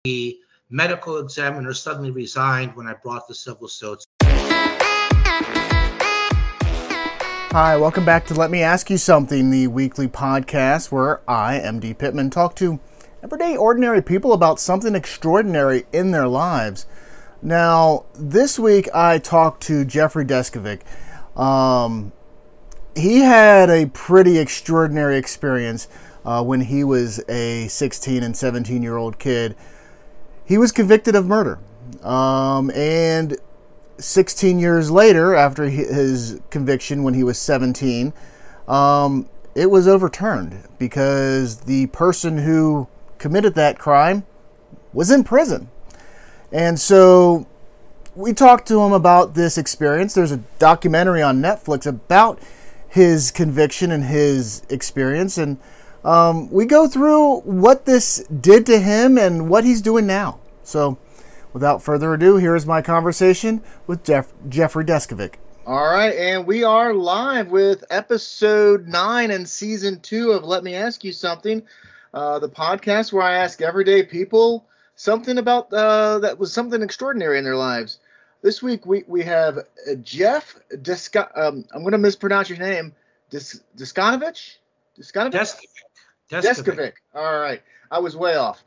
The medical examiner suddenly resigned when I brought the civil suits. Hi, welcome back to Let Me Ask You Something, the weekly podcast where I, MD Pittman, talk to everyday ordinary people about something extraordinary in their lives. Now, this week I talked to Jeffrey Deskovic. He had a pretty extraordinary experience when he was a 16 and 17-year-old kid. He was convicted of murder, and 16 years later, after his conviction when he was 17, it was overturned because the person who committed that crime was in prison. And so we talked to him about this experience. There's a documentary on Netflix about his conviction and his experience, and we go through what this did to him and what he's doing now. So without further ado, here is my conversation with Jeffrey Deskovic. All right, and we are live with episode 9 in season 2 of Let Me Ask You Something, the podcast where I ask everyday people something about that was something extraordinary in their lives. This week we have Jeff I'm going to mispronounce your name, Deskovic? Deskovic. All right. I was way off.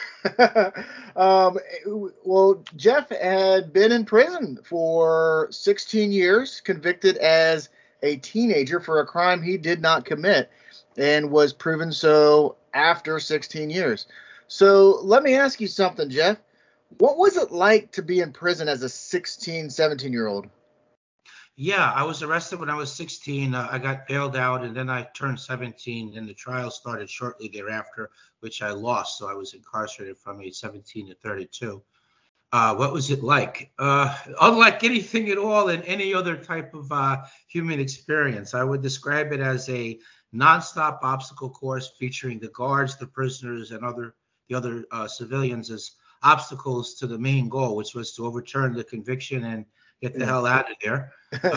Well, Jeff had been in prison for 16 years, convicted as a teenager for a crime he did not commit, and was proven so after 16 years. So let me ask you something, Jeff. What was it like to be in prison as a 16, 17-year-old? Yeah, I was arrested when I was 16. I got bailed out, and then I turned 17, and the trial started shortly thereafter, which I lost. So I was incarcerated from age 17 to 32. What was it like? Unlike anything at all in any other type of human experience, I would describe it as a nonstop obstacle course featuring the guards, the prisoners, and the other civilians as obstacles to the main goal, which was to overturn the conviction and get the hell out of there.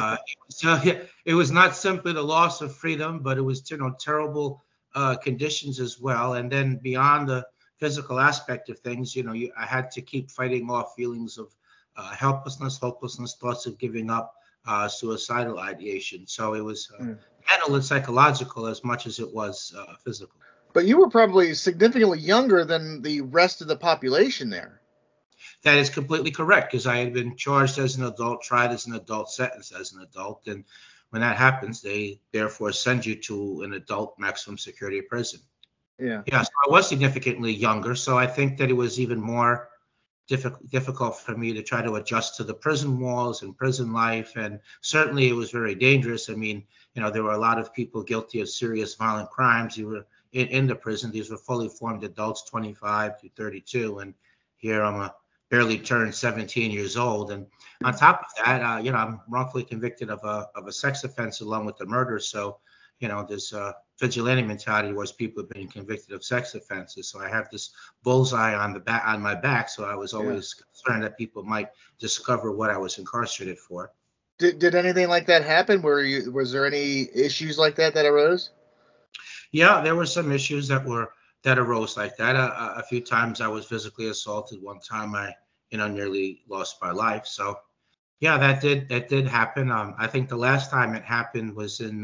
It was not simply the loss of freedom, but it was terrible conditions as well. And then beyond the physical aspect of things, I had to keep fighting off feelings of helplessness, hopelessness, thoughts of giving up, suicidal ideation. So it was mental and psychological as much as it was physical. But you were probably significantly younger than the rest of the population there. That is completely correct, because I had been charged as an adult, tried as an adult, sentenced as an adult. And when that happens, they therefore send you to an adult maximum security prison. Yeah, so I was significantly younger. So I think that it was even more difficult for me to try to adjust to the prison walls and prison life. And certainly it was very dangerous. I mean, there were a lot of people guilty of serious violent crimes who were in the prison. These were fully formed adults, 25 to 32. And here I'm a barely turned 17 years old. And on top of that, I'm wrongfully convicted of a sex offense along with the murder. So, there's a vigilante mentality where people have been convicted of sex offenses. So I have this bullseye on my back. So I was always concerned that people might discover what I was incarcerated for. Did anything like that happen? Was there any issues like that arose? Yeah, there were some issues that arose like that. A few times I was physically assaulted. One time I nearly lost my life. So yeah, that did happen. I think the last time it happened was in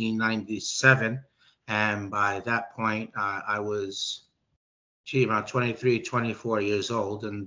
1997, and by that point I was around 23, 24 years old, and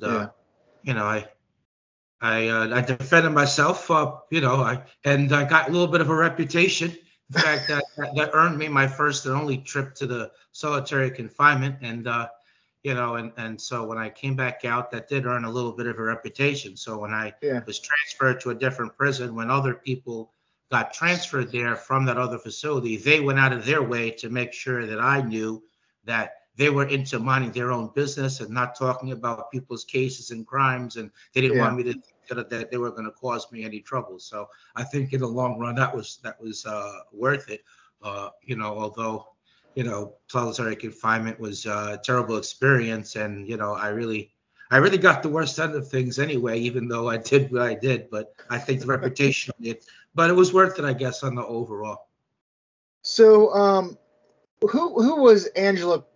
I defended myself. I got a little bit of a reputation. In fact, that earned me my first and only trip to the solitary confinement, and so when I came back out, that did earn a little bit of a reputation. So when I was transferred to a different prison, when other people got transferred there from that other facility, they went out of their way to make sure that I knew that they were into minding their own business and not talking about people's cases and crimes, and they didn't want me to think that they were going to cause me any trouble. So I think in the long run that was worth it. Although solitary confinement was a terrible experience, and I really got the worst end of things anyway, even though I did what I did. But I think the reputation but it was worth it, I guess, on the overall. So who was Angela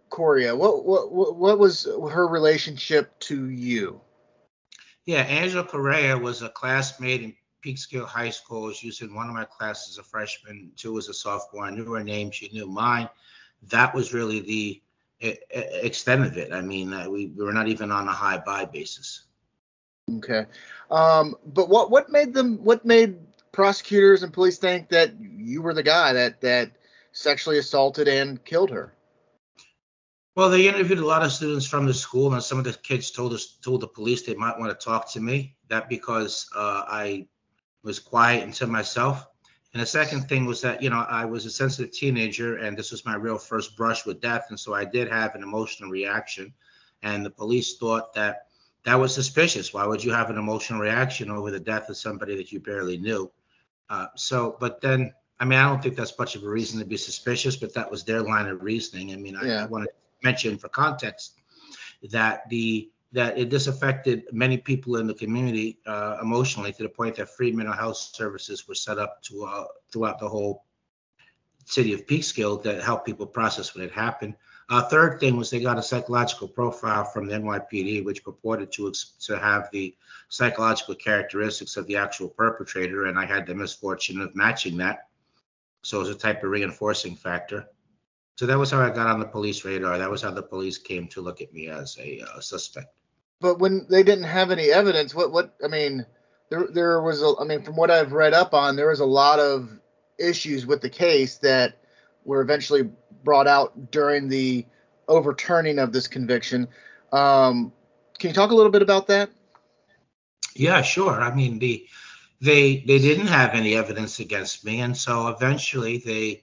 Coria? What was her relationship to you? Yeah, Angela Correa was a classmate in Peekskill High School. She was in one of my classes as a freshman, two as a sophomore. I knew her name, she knew mine. That was really the extent of it. I mean, we were not even on a high-buy basis. Okay. But what made prosecutors and police think that you were the guy that sexually assaulted and killed her? Well, they interviewed a lot of students from the school, and some of the kids told the police they might want to talk to me. That because I was quiet and to myself. And the second thing was that, I was a sensitive teenager, and this was my real first brush with death, and so I did have an emotional reaction. And the police thought that was suspicious. Why would you have an emotional reaction over the death of somebody that you barely knew? But then, I mean, I don't think that's much of a reason to be suspicious, but that was their line of reasoning. I mean, I want to mention for context that this affected many people in the community emotionally, to the point that free mental health services were set up throughout the whole city of Peekskill that help people process what had happened. Third thing was they got a psychological profile from the NYPD, which purported to have the psychological characteristics of the actual perpetrator, and I had the misfortune of matching that. So it was a type of reinforcing factor. So that was how I got on the police radar. That was how the police came to look at me as a suspect. But when they didn't have any evidence, I mean, there was from what I've read up on, there was a lot of issues with the case that were eventually brought out during the overturning of this conviction. Can you talk a little bit about that? Yeah, sure. I mean, they didn't have any evidence against me, and so eventually they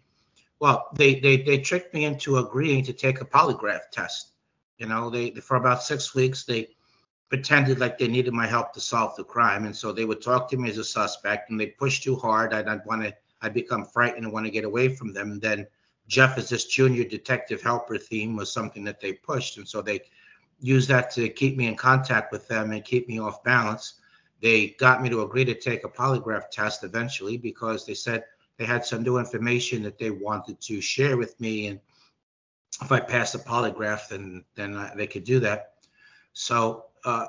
tricked me into agreeing to take a polygraph test. They for about 6 weeks they pretended like they needed my help to solve the crime, and so they would talk to me as a suspect, and they push too hard. I'd become frightened and want to get away from them. And then Jeff as this junior detective helper theme was something that they pushed, and so they used that to keep me in contact with them and keep me off balance. They got me to agree to take a polygraph test eventually because they said they had some new information that they wanted to share with me, and if I passed the polygraph, then they could do that. So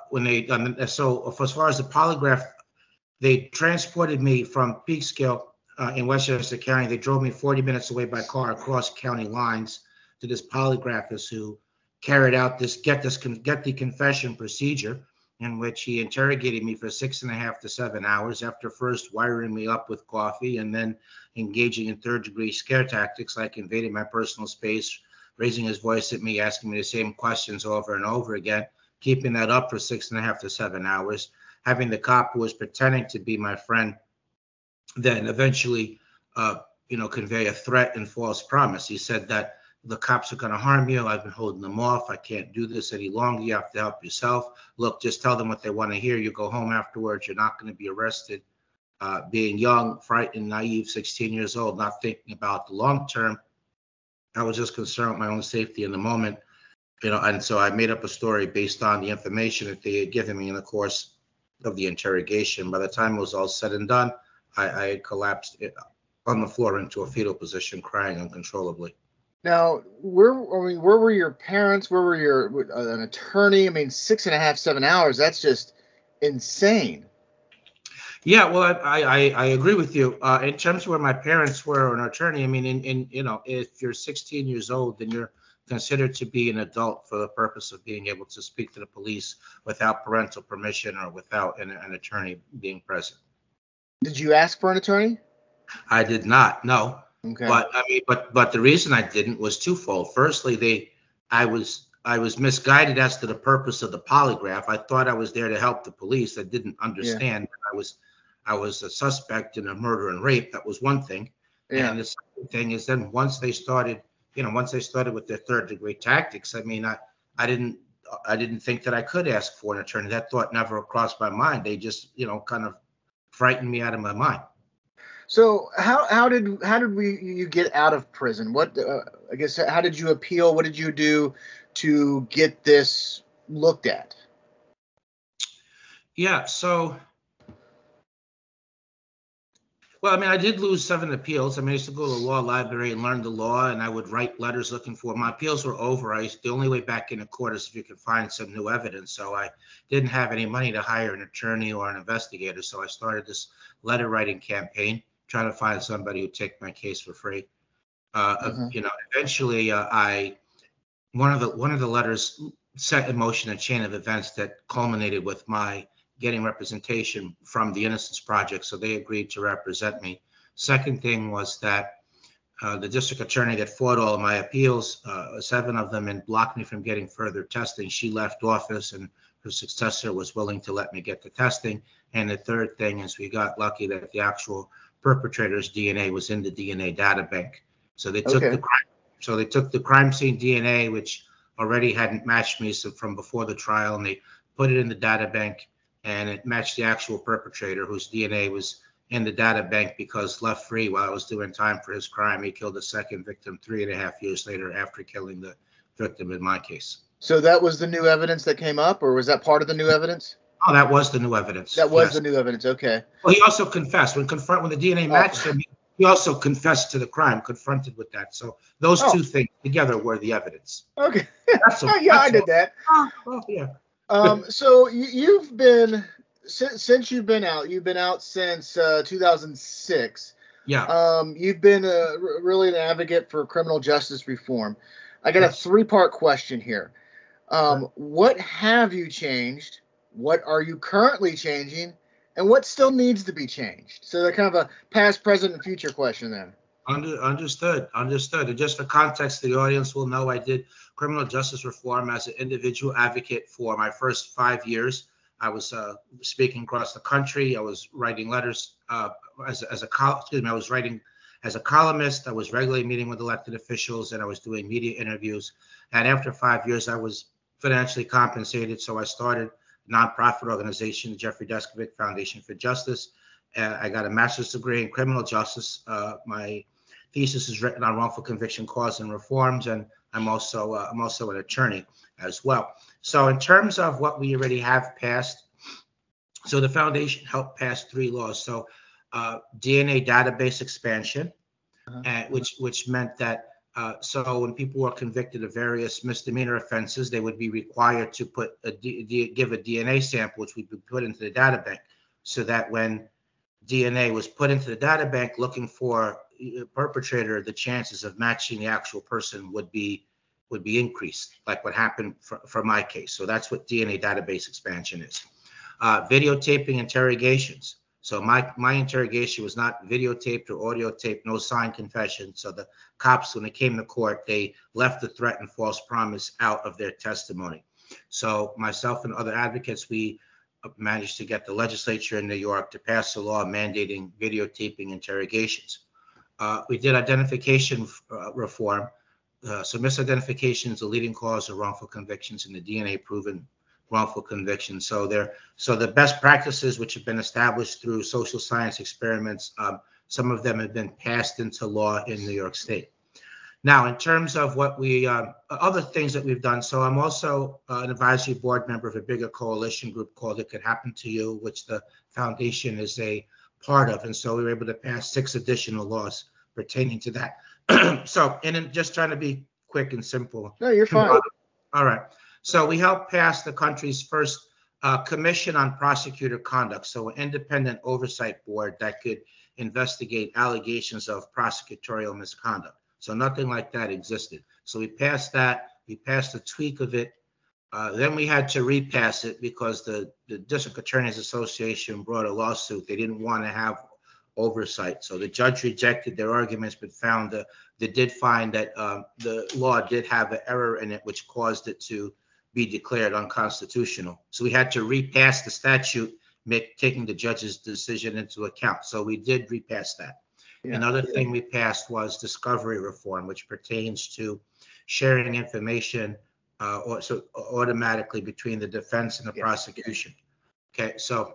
as far as the polygraph, they transported me from Peekskill in Westchester County. They drove me 40 minutes away by car across county lines to this polygraphist who carried out this get the confession procedure, in which he interrogated me for 6.5 to 7 hours after first wiring me up with coffee and then engaging in third-degree scare tactics like invading my personal space, raising his voice at me, asking me the same questions over and over again, keeping that up for 6.5 to 7 hours, having the cop who was pretending to be my friend then eventually, convey a threat and false promise. He said that the cops are going to harm you. I've been holding them off. I can't do this any longer. You have to help yourself. Look, just tell them what they want to hear. You go home afterwards. You're not going to be arrested. Being young, frightened, naive, 16 years old, not thinking about the long term, I was just concerned with my own safety in the moment. And so I made up a story based on the information that they had given me in the course of the interrogation. By the time it was all said and done, I had collapsed on the floor into a fetal position, crying uncontrollably. Now, where were your parents? Where were an attorney? I mean, 6.5, 7 hours, that's just insane. Yeah, well, I agree with you. In terms of where my parents were, an attorney, I mean, if you're 16 years old, then you're considered to be an adult for the purpose of being able to speak to the police without parental permission or without an attorney being present. Did you ask for an attorney? I did not, no. Okay. But the reason I didn't was twofold. Firstly, I was misguided as to the purpose of the polygraph. I thought I was there to help the police. I didn't understand that I was a suspect in a murder and rape. That was one thing. Yeah. And the second thing is then once they started with their third degree tactics, I mean, I didn't think that I could ask for an attorney. That thought never crossed my mind. They just, kind of frightened me out of my mind. So how did you get out of prison? What I guess how did you appeal? What did you do to get this looked at? Yeah, so Well, I mean, I did lose 7 appeals. I mean, I used to go to the law library and learn the law, and I would write letters looking for my appeals were over. The only way back into court is if you could find some new evidence. So I didn't have any money to hire an attorney or an investigator. So I started this letter writing campaign, trying to find somebody who'd take my case for free. Eventually, one of the letters set in motion a chain of events that culminated with my getting representation from the Innocence Project, so they agreed to represent me. Second thing was that the district attorney that fought all of my appeals, 7 of them, and blocked me from getting further testing. She left office, and her successor was willing to let me get the testing. And the third thing is we got lucky that the actual perpetrator's DNA was in the DNA data bank. So they took the crime scene DNA, which already hadn't matched me from before the trial, and they put it in the data bank. And it matched the actual perpetrator, whose DNA was in the data bank, because left free while I was doing time for his crime, he killed a second victim 3.5 years later after killing the victim in my case. So that was the new evidence that came up, or was that part of the new evidence? Oh, that was the new evidence. That was the new evidence. Okay. Well, he also confessed when the DNA matched him. He also confessed to the crime, confronted with that. So those two things together were the evidence. Okay. I did that. Oh, yeah. So you've been since you've been out since 2006. Yeah. You've been really an advocate for criminal justice reform. I got a 3-part question here. What have you changed? What are you currently changing? And what still needs to be changed? So they're kind of a past, present, and future question then. Understood. And just for context, the audience will know I did criminal justice reform as an individual advocate for my first 5 years. I was speaking across the country. I was writing letters I was writing as a columnist. I was regularly meeting with elected officials, and I was doing media interviews. And after 5 years, I was financially compensated, so I started a nonprofit organization, the Jeffrey Deskovic Foundation for Justice. I got a master's degree in criminal justice. My thesis is written on wrongful conviction cause and reforms, and I'm also an attorney as well. So in terms of what we already have passed, so the foundation helped pass 3 laws. So DNA database expansion, which meant that so when people were convicted of various misdemeanor offenses, they would be required to give a DNA sample, which would be put into the data bank, so that when DNA was put into the data bank looking for a perpetrator, the chances of matching the actual person would be increased, like what happened for my case. So that's what DNA database expansion is. Videotaping interrogations. So my interrogation was not videotaped or audio taped, no signed confession. So the cops, when they came to court, they left the threat and false promise out of their testimony. So myself and other advocates, we managed to get the legislature in New York to pass a law mandating videotaping interrogations. We did identification reform. So misidentification is the leading cause of wrongful convictions in the DNA-proven wrongful convictions. So the best practices which have been established through social science experiments, some of them have been passed into law in New York State. Now, in terms of what other things that we've done, so I'm also an advisory board member of a bigger coalition group called It Could Happen to You, which the foundation is a part of. And so we were able to pass 6 additional laws pertaining to that. So, and I'm just trying to be quick and simple. No, you're fine. All right. So we helped pass the country's first commission on prosecutor conduct, so an independent oversight board that could investigate allegations of prosecutorial misconduct. So nothing like that existed. So we passed that. We passed a tweak of it. Then we had to repass it because the District Attorneys Association brought a lawsuit. They didn't want to have oversight. So the judge rejected their arguments, but found they did find that the law did have an error in it, which caused it to be declared unconstitutional. So we had to repass the statute, taking the judge's decision into account. So we did repass that. Yeah. Another thing we passed was discovery reform, which pertains to sharing information automatically between the defense and the prosecution. Okay, so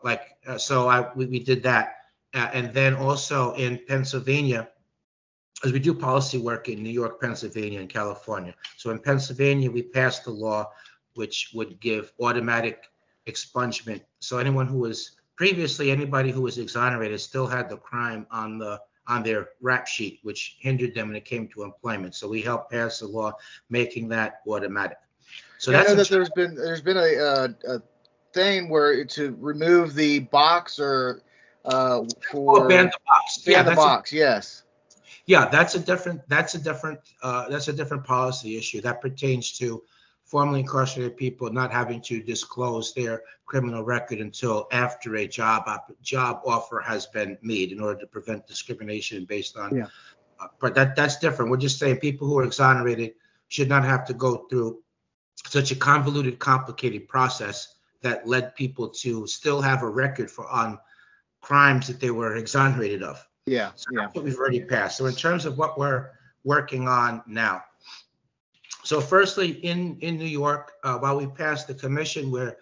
we did that. And then also in Pennsylvania, as we do policy work in New York, Pennsylvania, and California. So in Pennsylvania, we passed a law which would give automatic expungement. So anyone who was previously anybody who was exonerated still had the crime on their rap sheet, which hindered them when it came to employment. So we helped pass a law making that automatic. So Yeah, I that's know that there's been a thing where to remove the box or for ban the box. ban the box. Yes. Yeah, that's a different policy issue that pertains to formerly incarcerated people not having to disclose their criminal record until after a job offer has been made in order to prevent discrimination based on. Yeah. But that's different. We're just saying people who are exonerated should not have to go through such a convoluted, complicated process that led people to still have a record on crimes that they were exonerated of. Yeah, so that's what we've already passed. So in terms of what we're working on now. So firstly, in New York, while we passed the commission where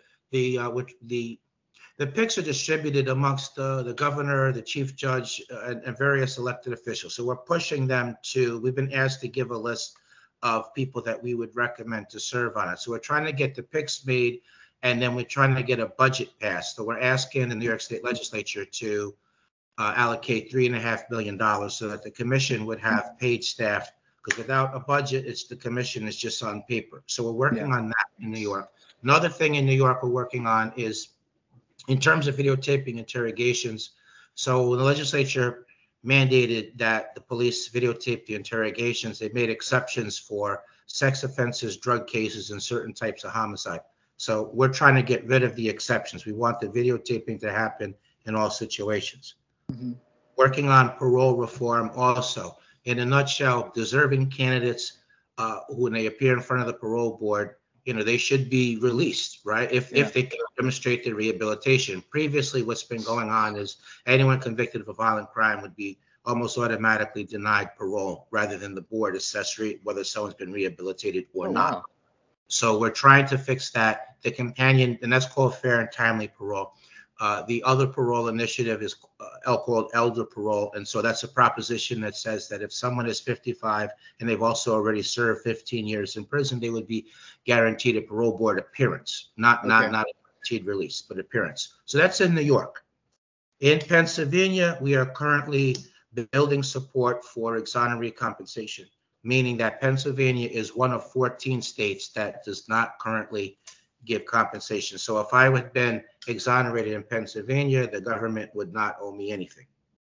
the picks are distributed amongst the governor, the chief judge, and various elected officials. So we're pushing them we've been asked to give a list of people that we would recommend to serve on it. So we're trying to get the picks made, and then we're trying to get a budget passed. So we're asking the New York State Legislature to allocate $3.5 million so that the commission would have paid staff, because without a budget, the commission is just on paper. So we're working on that in New York. Another thing in New York we're working on is in terms of videotaping interrogations. So when the legislature mandated that the police videotape the interrogations, they made exceptions for sex offenses, drug cases, and certain types of homicide. So we're trying to get rid of the exceptions. We want the videotaping to happen in all situations. Mm-hmm. Working on parole reform also. In a nutshell, deserving candidates when they appear in front of the parole board, they should be released, right? If they can demonstrate their rehabilitation. Previously, what's been going on is anyone convicted of a violent crime would be almost automatically denied parole rather than the board assess whether someone's been rehabilitated or not. Wow. So we're trying to fix that. The companion, and that's called fair and timely parole. The other parole initiative is called elder parole. And so that's a proposition that says that if someone is 55 and they've also already served 15 years in prison, they would be guaranteed a parole board appearance, not a guaranteed release, but appearance. So that's in New York. In Pennsylvania, we are currently building support for exoneree compensation, meaning that Pennsylvania is one of 14 states that does not currently give compensation. So if I had been exonerated in Pennsylvania, the government would not owe me anything.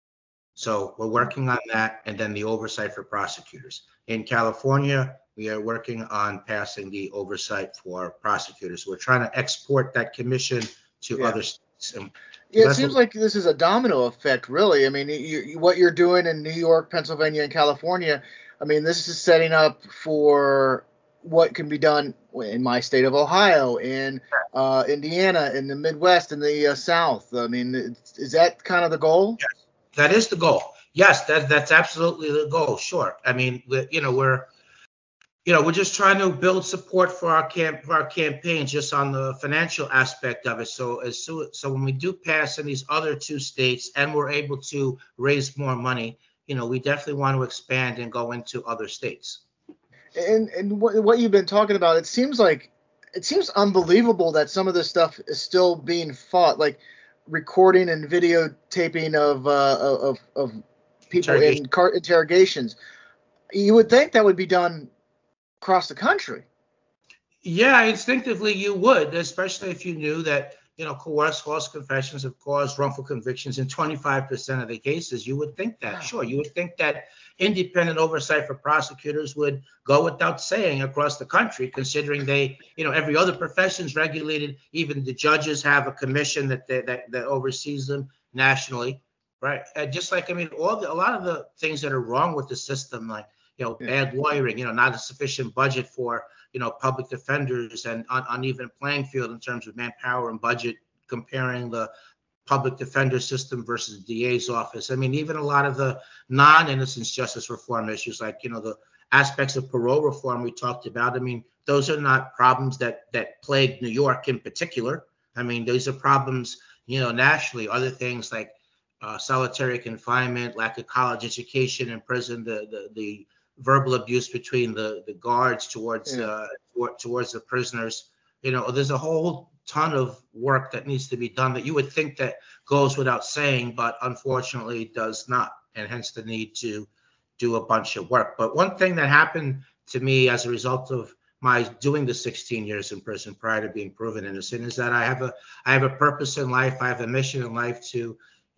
So we're working on that, and then the oversight for prosecutors. In California, we are working on passing the oversight for prosecutors. We're trying to export that commission to other states. It seems like this is a domino effect, really. I mean, what you're doing in New York, Pennsylvania, and California, I mean, this is setting up for what can be done in my state of Ohio, in Indiana, in the Midwest, in the South. I mean, is that kind of the goal? Yes, that is the goal. Yes, that's absolutely the goal. Sure. I mean, we're just trying to build support for our campaigns just on the financial aspect of it. So when we do pass in these other two states and we're able to raise more money, we definitely want to expand and go into other states. And what you've been talking about, it seems unbelievable that some of this stuff is still being fought, like recording and videotaping of people in interrogations. You would think that would be done across the country. Yeah, instinctively you would, especially if you knew that coerced false confessions have caused wrongful convictions in 25% of the cases. You would think that. Sure, you would think that independent oversight for prosecutors would go without saying across the country, considering every other profession is regulated. Even the judges have a commission that oversees them nationally, right? Just like, a lot of the things that are wrong with the system, like bad lawyering, not a sufficient budget for public defenders, and uneven playing field in terms of manpower and budget, comparing the public defender system versus the DA's office. Even a lot of the non-innocence justice reform issues, like, the aspects of parole reform we talked about. Those are not problems that plague New York in particular. Those are problems, nationally. Other things like solitary confinement, lack of college education in prison, the verbal abuse between the guards towards the prisoners. There's a whole ton of work that needs to be done that you would think that goes without saying, but unfortunately does not, and hence the need to do a bunch of work. But one thing that happened to me as a result of my doing the 16 years in prison prior to being proven innocent is that I have a purpose in life. I have a mission in life to,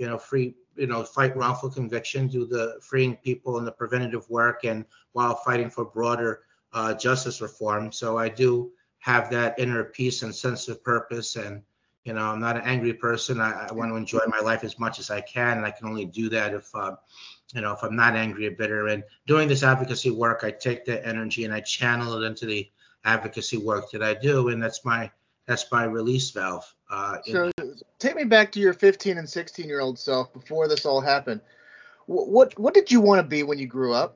fight wrongful conviction, do the freeing people and the preventative work, and while fighting for broader justice reform. So I do have that inner peace and sense of purpose. And, I'm not an angry person. I want to enjoy my life as much as I can. And I can only do that if I'm not angry or bitter. And doing this advocacy work, I take that energy and I channel it into the advocacy work that I do. And that's my release valve. So take me back to your 15 and 16-year-old self before this all happened. What did you want to be when you grew up?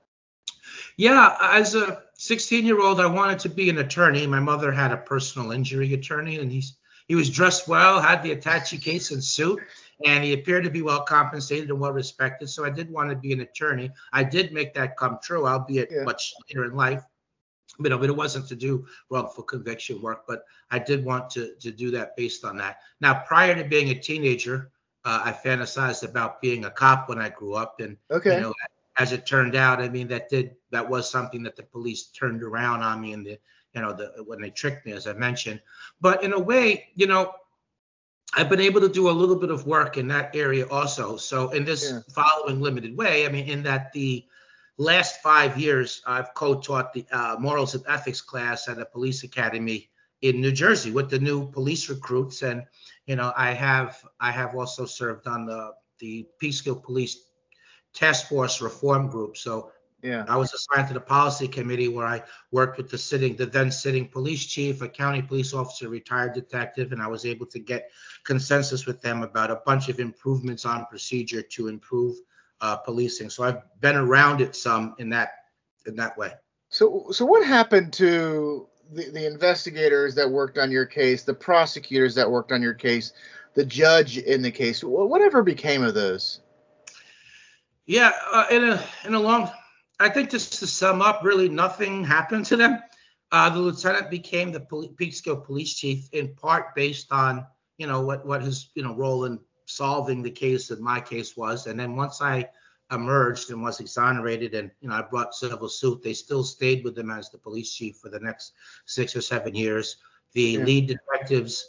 Yeah, as a 16-year-old, I wanted to be an attorney. My mother had a personal injury attorney, and he was dressed well, had the attaché case and suit, and he appeared to be well compensated and well respected. So I did want to be an attorney. I did make that come true, albeit much later in life. But it wasn't to do wrongful conviction work, but I did want to do that based on that. Now, prior to being a teenager, I fantasized about being a cop when I grew up, and as it turned out, I mean that was something that the police turned around on me, and when they tricked me, as I mentioned. But in a way, I've been able to do a little bit of work in that area also. So in this following limited way, I mean, in that the last 5 years, I've co-taught the morals and ethics class at a police academy in New Jersey with the new police recruits, and I have also served on the Peekskill Police Task Force Reform Group. So I was assigned to the policy committee where I worked with the then sitting police chief, a county police officer, retired detective, and I was able to get consensus with them about a bunch of improvements on procedure to improve policing. So I've been around it some in that way. So what happened to the investigators that worked on your case, the prosecutors that worked on your case, the judge in the case? Whatever became of those? Yeah, I think just to sum up, really nothing happened to them. The lieutenant became the Peekskill police chief in part based on what his role in solving the case in my case was. And then once I emerged and was exonerated and I brought civil suit, they still stayed with him as the police chief for the next 6 or 7 years. The lead detectives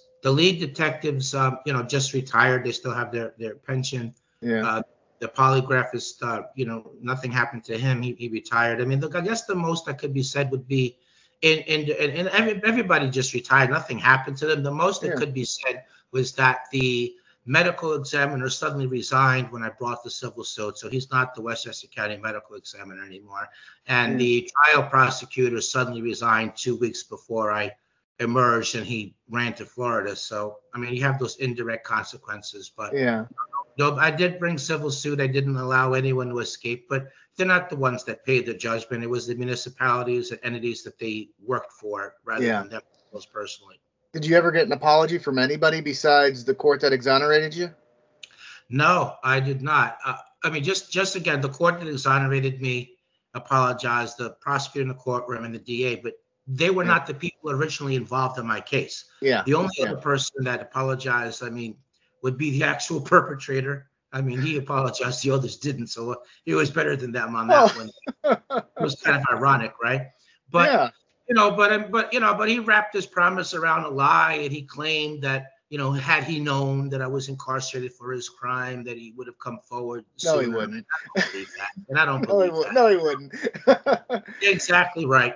just retired. They still have their pension. The polygraphist, nothing happened to him. He retired. I mean, look, I guess the most that could be said would be, and everybody just retired. Nothing happened to them. The most that could be said was that the medical examiner suddenly resigned when I brought the civil suit. So he's not the Westchester County medical examiner anymore. And the trial prosecutor suddenly resigned 2 weeks before I emerged, and he ran to Florida. So, I mean, you have those indirect consequences. But I did bring civil suit. I didn't allow anyone to escape, but they're not the ones that paid the judgment. It was the municipalities and entities that they worked for rather than themselves personally. Did you ever get an apology from anybody besides the court that exonerated you? No, I did not. I mean, just again, the court that exonerated me apologized, the prosecutor in the courtroom and the DA, but they were not the people originally involved in my case. The only other person that apologized, I mean, would be the actual perpetrator. I mean, he apologized, the others didn't, so he was better than them on that one. It was kind of ironic, right? But but he wrapped his promise around a lie, and he claimed that had he known that I was incarcerated for his crime, that he would have come forward sooner. No, he wouldn't. I don't believe that, and I don't believe that. No, he wouldn't. Exactly right.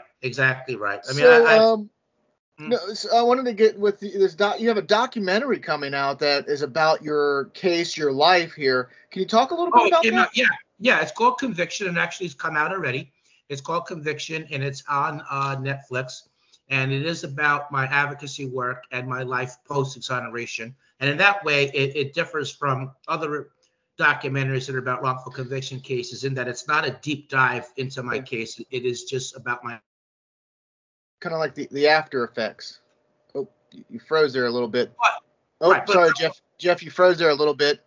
I mean, so I wanted to get with this. You have a documentary coming out that is about your case, your life here. Can you talk a little bit about that? Yeah. It's called Conviction, and actually it's come out already. It's called Conviction, and it's on Netflix. And it is about my advocacy work and my life post-exoneration. And in that way, it differs from other documentaries that are about wrongful conviction cases in that it's not a deep dive into my case. It is just about my... Kind of like the after effects. Oh, you froze there a little bit. Sorry, Jeff. Jeff, you froze there a little bit.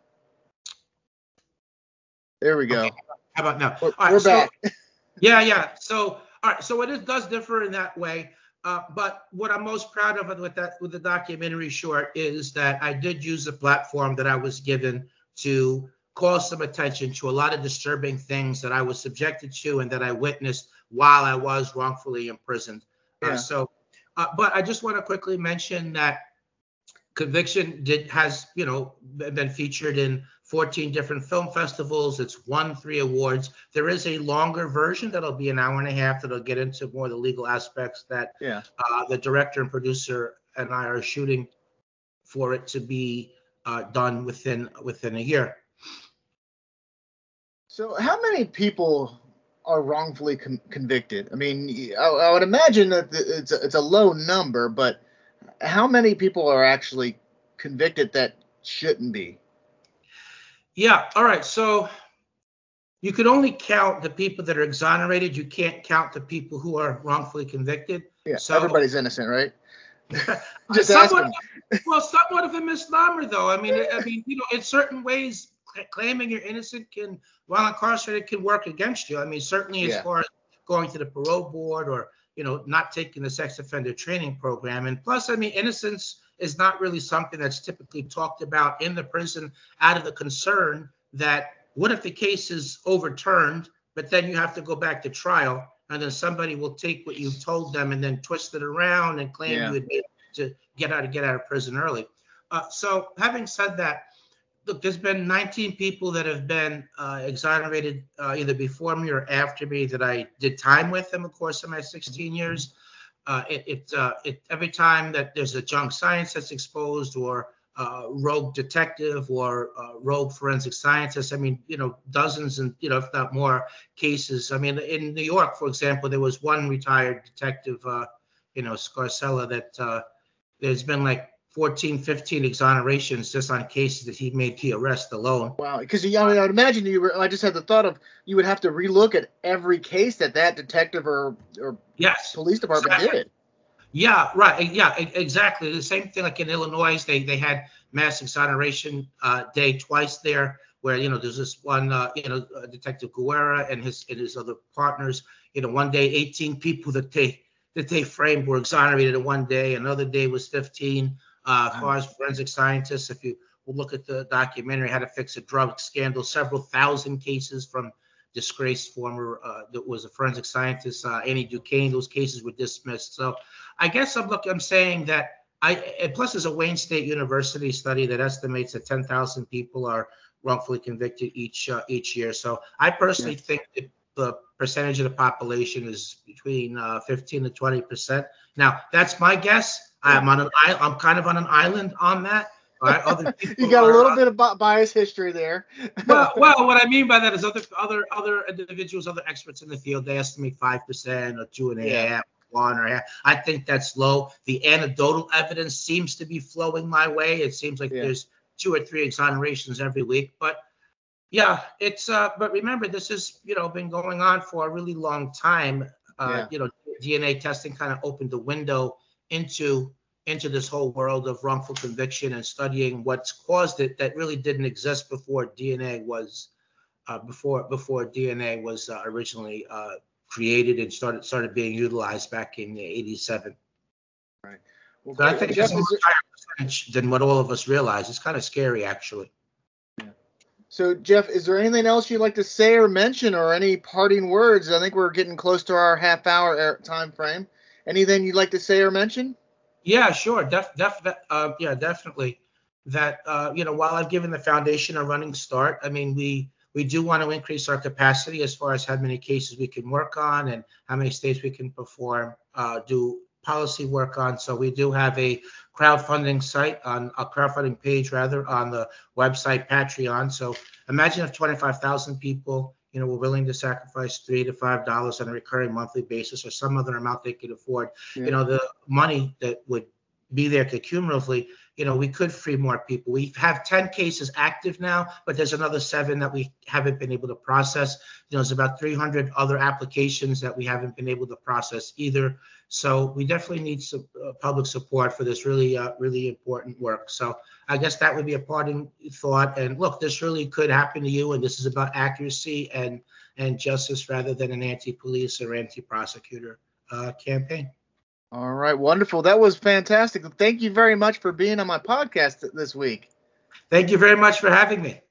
There we go. Okay. How about now? We're back. Yeah. So, all right. So it does differ in that way. But what I'm most proud of with the documentary short is that I did use the platform that I was given to call some attention to a lot of disturbing things that I was subjected to and that I witnessed while I was wrongfully imprisoned. Yeah. But I just want to quickly mention that Conviction has been featured in 14 different film festivals. It's won 3 awards. There is a longer version that'll be an hour and a half that'll get into more of the legal aspects that the director and producer and I are shooting for it to be done within a year. So how many people are wrongfully convicted? I mean, I would imagine that it's a low number, but how many people are actually convicted that shouldn't be? Yeah. All right. So you could only count the people that are exonerated. You can't count the people who are wrongfully convicted. Yeah. So everybody's innocent, right? Just somewhat of a misnomer, though. I mean, in certain ways, claiming you're innocent while incarcerated, can work against you. I mean, certainly as far as going to the parole board or not taking the sex offender training program. And plus, I mean, innocence is not really something that's typically talked about in the prison out of the concern that what if the case is overturned, but then you have to go back to trial and then somebody will take what you've told them and then twist it around and claim you admitted to get out of prison early. So having said that, look, there's been 19 people that have been exonerated either before me or after me that I did time with in the course of my 16 years. Every time that there's a junk science that's exposed or rogue detective or rogue forensic scientist, I mean, dozens and, if not more cases. I mean, in New York, for example, there was one retired detective, Scarcella, that there's been like 14, 15 exonerations just on cases that he made the arrest alone. Wow, because I would imagine I just had the thought of you would have to relook at every case that detective or police department did. Yeah, right. Yeah, exactly. The same thing like in Illinois, they had mass exoneration day twice there, where there's this one Detective Guerra and his other partners. One day 18 people that they framed were exonerated in one day. Another day was 15. As far as forensic scientists, if you will look at the documentary, How to Fix a Drug Scandal, several thousand cases from disgraced former that was a forensic scientist, Annie Duquesne. Those cases were dismissed. So I guess I'm saying that and plus there's a Wayne State University study that estimates that 10,000 people are wrongfully convicted each year. So I personally think that the percentage of the population is between 15 to 20%. Now that's my guess. I'm kind of on an island on that. Right? Other people you got a little bit of bias history there. well, what I mean by that is other individuals, other experts in the field, they estimate 5% or 2.5%, 1 or half. I think that's low. The anecdotal evidence seems to be flowing my way. It seems like there's 2 or 3 exonerations every week, but yeah, it's but remember, this has been going on for a really long time. DNA testing kind of opened the window into this whole world of wrongful conviction and studying what's caused it that really didn't exist before DNA was originally created and started being utilized back in 87. Right. Well, so I think it's a much higher percentage than what all of us realize. It's kind of scary, actually. Yeah. So, Jeff, is there anything else you'd like to say or mention, or any parting words? I think we're getting close to our half-hour time frame. Anything you'd like to say or mention? Yeah, sure. Definitely. That, while I've given the foundation a running start, I mean, we do want to increase our capacity as far as how many cases we can work on and how many states we can do policy work on. So we do have a crowdfunding page on the website Patreon. So imagine if 25,000 people, were willing to sacrifice $3 to $5 on a recurring monthly basis or some other amount they could afford. The money that would be there cumulatively, we could free more people. We have 10 cases active now, but there's another 7 that we haven't been able to process. There's about 300 other applications that we haven't been able to process either. So we definitely need some public support for this really important work. So I guess that would be a parting thought. And look, this really could happen to you, and this is about accuracy and justice rather than an anti-police or anti-prosecutor campaign. All right, wonderful. That was fantastic. Thank you very much for being on my podcast this week. Thank you very much for having me.